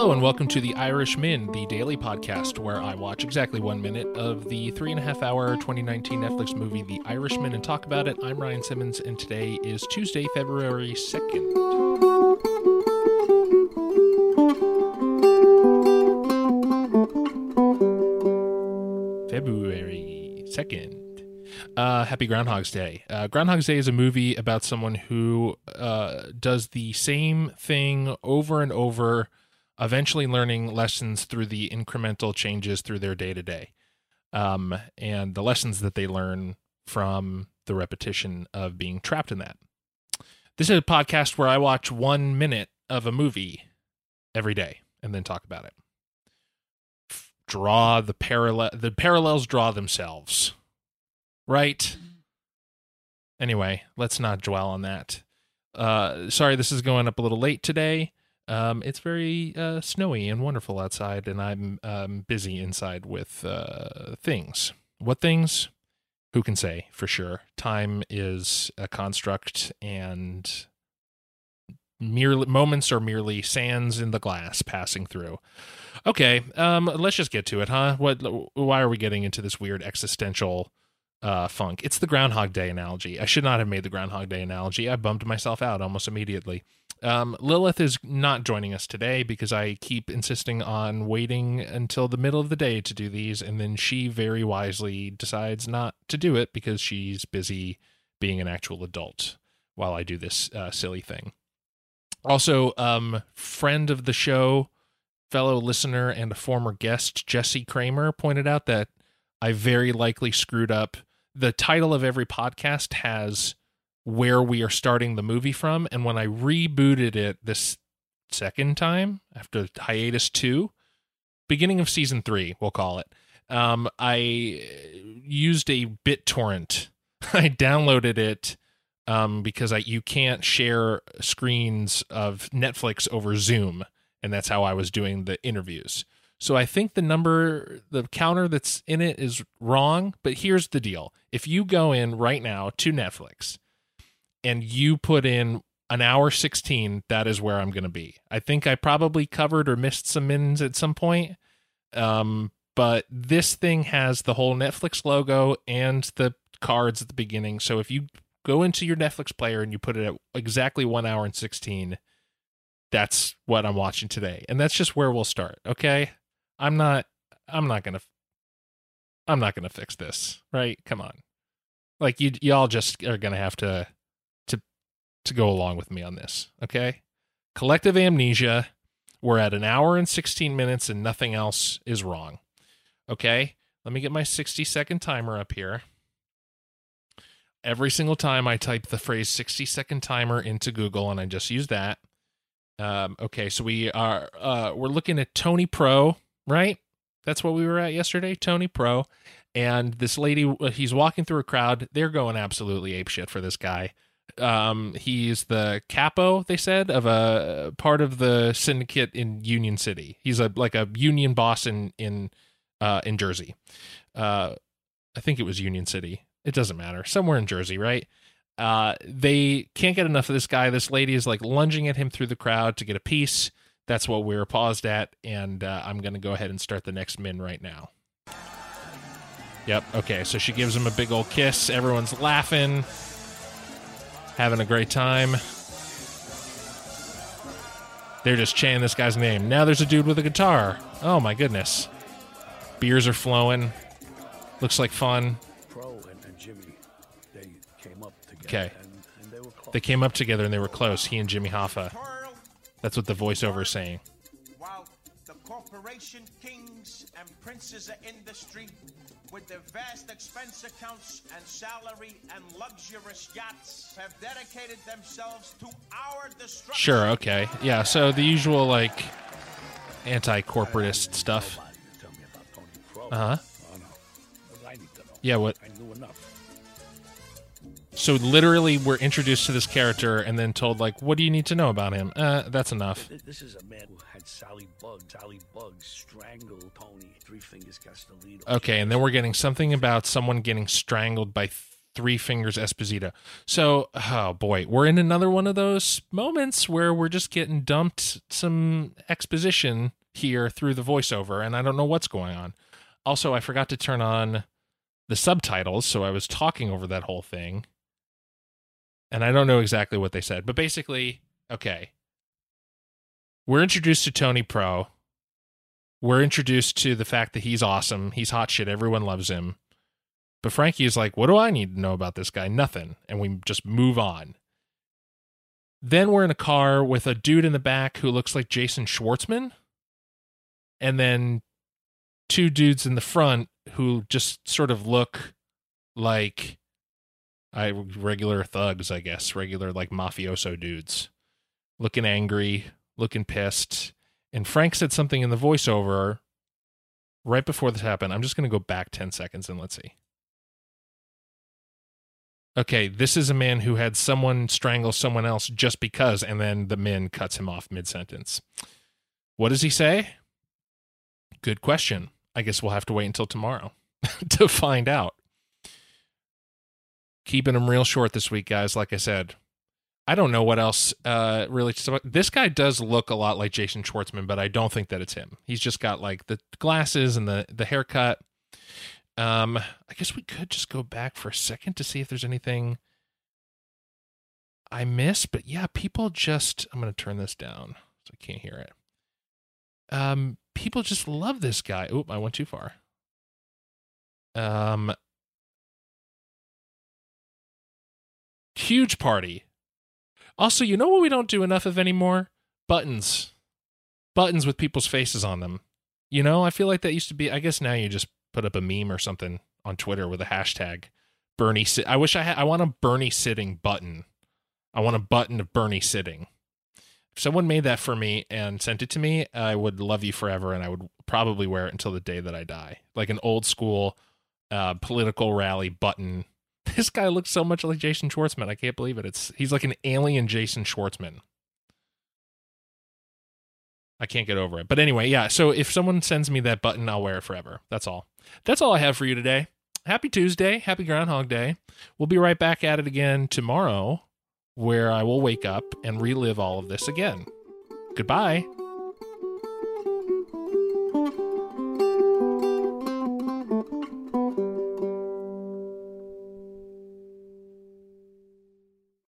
Hello and welcome to The Irishman, the daily podcast where I watch exactly 1 minute of the 3.5-hour 2019 Netflix movie The Irishman and talk about it. I'm Ryan Simmons and today is Tuesday, February 2nd. February 2nd. Happy Groundhog's Day. Groundhog's Day is a movie about someone who does the same thing over and over, eventually learning lessons through the incremental changes through their day-to-day. And the lessons that they learn from the repetition of being trapped in that. This is a podcast where I watch 1 minute of a movie every day and then talk about it. The parallels draw themselves. Right? Anyway, let's not dwell on that. Sorry, this is going up a little late today. It's very snowy and wonderful outside, and I'm busy inside with things. What things? Who can say for sure? Time is a construct, and moments are merely sands in the glass passing through. Okay, let's just get to it, huh? Why are we getting into this weird existential funk? It's the Groundhog Day analogy. I should not have made the Groundhog Day analogy. I bummed myself out almost immediately. Lilith is not joining us today because I keep insisting on waiting until the middle of the day to do these, and then she very wisely decides not to do it because she's busy being an actual adult while I do this silly thing. Also, friend of the show, fellow listener, and a former guest, Jesse Kramer, pointed out that I very likely screwed up. The title of every podcast has where we are starting the movie from, and when I rebooted it this second time, after hiatus 2, beginning of season 3, we'll call it, I used a BitTorrent. I downloaded it because you can't share screens of Netflix over Zoom, and that's how I was doing the interviews. So I think the counter that's in it is wrong, but here's the deal. If you go in right now to Netflix and you put in an hour 16, that is where I'm going to be. I think I probably covered or missed some mins at some point, but this thing has the whole Netflix logo and the cards at the beginning. So if you go into your Netflix player and you put it at exactly 1 hour and 16, that's what I'm watching today. And that's just where we'll start. Okay. I'm not gonna fix this, right? Come on. Like y'all just are gonna have to go along with me on this. Okay. Collective amnesia. We're at 1 hour and 16 minutes and nothing else is wrong. Okay. Let me get my 60-second timer up here. Every single time I type the phrase 60-second timer into Google, and I just use that. Okay, so we're looking at Tony Pro, right? That's what we were at yesterday, Tony Pro. And this lady, he's walking through a crowd. They're going absolutely apeshit for this guy. He's the capo, they said, of a part of the syndicate in Union City. He's like a union boss in Jersey. I think it was Union City. It doesn't matter. Somewhere in Jersey, right? They can't get enough of this guy. This lady is like lunging at him through the crowd to get a piece. That's what we were paused at, and I'm going to go ahead and start the next min right now. Yep, okay, so she gives him a big old kiss. Everyone's laughing, having a great time. They're just chanting this guy's name. Now there's a dude with a guitar. Oh my goodness. Beers are flowing. Looks like fun. Okay. They came up together and they were close, he and Jimmy Hoffa. That's what the voiceover is saying. While the corporation kings and princes of industry, with their vast expense accounts and salary and luxurious yachts, have dedicated themselves to our destruction. Sure, okay. Yeah, so the usual, like, anti-corporatist stuff. Uh-huh. Yeah, what? So literally we're introduced to this character and then told, like, what do you need to know about him? That's enough. This is a man who had Sally Bugs strangle Tony Three Fingers Castellino. Okay, and then we're getting something about someone getting strangled by Three Fingers Esposito. So, oh boy, we're in another one of those moments where we're just getting dumped some exposition here through the voiceover, and I don't know what's going on. Also, I forgot to turn on the subtitles, so I was talking over that whole thing, and I don't know exactly what they said, but basically, okay, we're introduced to Tony Pro. We're introduced to the fact that he's awesome. He's hot shit. Everyone loves him. But Frankie is like, what do I need to know about this guy? Nothing. And we just move on. Then we're in a car with a dude in the back who looks like Jason Schwartzman. And then two dudes in the front who just sort of look like regular thugs, I guess. Regular like mafioso dudes. Looking angry, looking pissed. And Frank said something in the voiceover right before this happened. I'm just going to go back 10 seconds and let's see. Okay, this is a man who had someone strangle someone else just because, and then the man cuts him off mid-sentence. What does he say? Good question. I guess we'll have to wait until tomorrow to find out. Keeping them real short this week, guys, like I said. I don't know what else really. This guy does look a lot like Jason Schwartzman, but I don't think that it's him. He's just got like the glasses and the haircut. I guess we could just go back for a second to see if there's anything I missed. But yeah, people just. I'm going to turn this down so I can't hear it. People just love this guy. Oop, I went too far. Huge party. Also, you know what we don't do enough of anymore? Buttons. Buttons with people's faces on them. You know, I feel like that used to be, I guess now you just put up a meme or something on Twitter with a hashtag Bernie I wish I want a Bernie sitting button. I want a button of Bernie sitting. If someone made that for me and sent it to me, I would love you forever, and I would probably wear it until the day that I die. Like an old school political rally button. This guy looks so much like Jason Schwartzman. I can't believe it. He's like an alien Jason Schwartzman. I can't get over it. But anyway, yeah. So if someone sends me that button, I'll wear it forever. That's all. That's all I have for you today. Happy Tuesday. Happy Groundhog Day. We'll be right back at it again tomorrow, where I will wake up and relive all of this again. Goodbye.